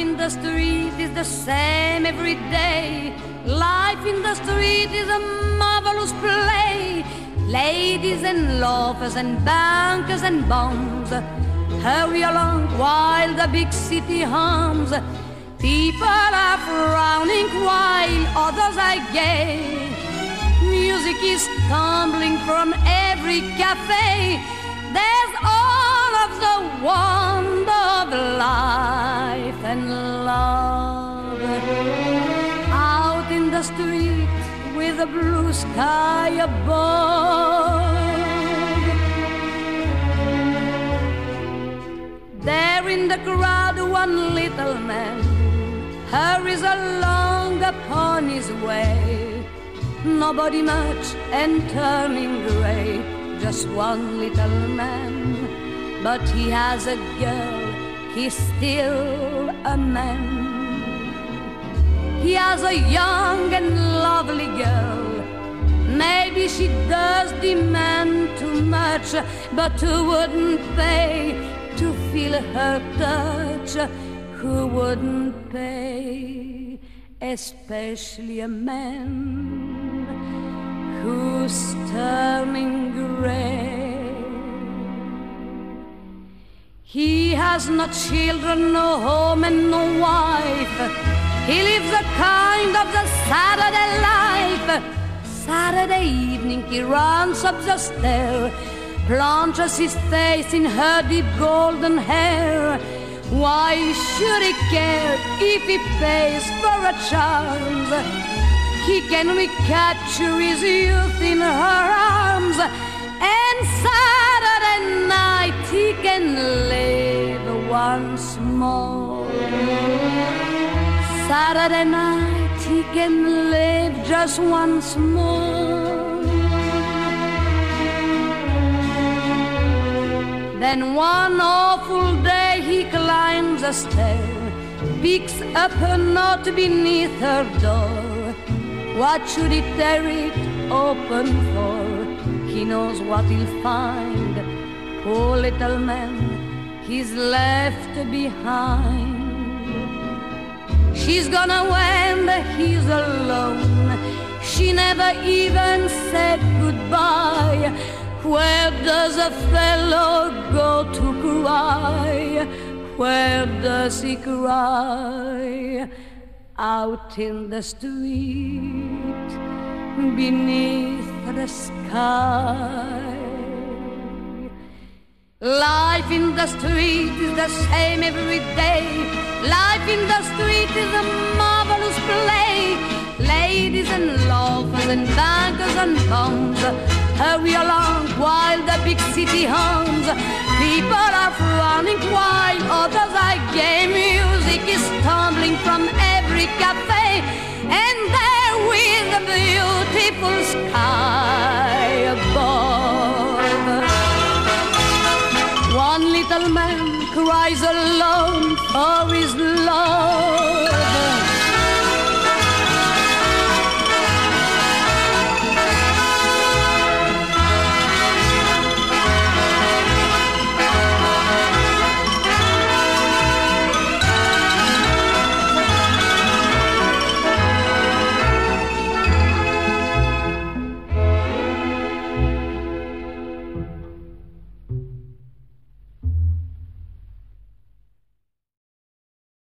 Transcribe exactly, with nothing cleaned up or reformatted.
in the street is the same every day. Life in the street is a marvelous play. Ladies and loafers and bankers and bums hurry along while the big city hums. People are frowning while others are gay. Music is tumbling from every cafe. There's all of the wonder of life and love. Out in the street with a blue sky above, there in the crowd one little man hurries along upon his way. Nobody much and turning gray, just one little man. But he has a girl, he's still a man. He has a young and lovely girl. Maybe she does demand too much, but who wouldn't pay to feel her touch? Who wouldn't pay? Especially a man who's turning gray. He has no children, no home and no wife. He lives a kind of the Saturday life. Saturday evening he runs up the stair, plunges his face in her deep golden hair. Why should he care if he pays for a chance? He can recapture his youth in her arms, and Saturday night he can live once more. Saturday night he can live just once more. Then one awful day he climbs a stair, picks up a note beneath her door. What should he tear it open for? He knows what he'll find. Poor little man, he's left behind. She's gone away and he's alone. She never even said goodbye. Where does a fellow go to cry? Where does he cry? Out in the street, beneath the sky. Life in the street is the same every day. Life in the street is a marvelous play. Ladies and loafers and bankers and bums hurry along while the big city hums. People are frowning while others are gay. Music is tumbling from every cafe, and there with the beautiful sky above, one little man cries alone for his love.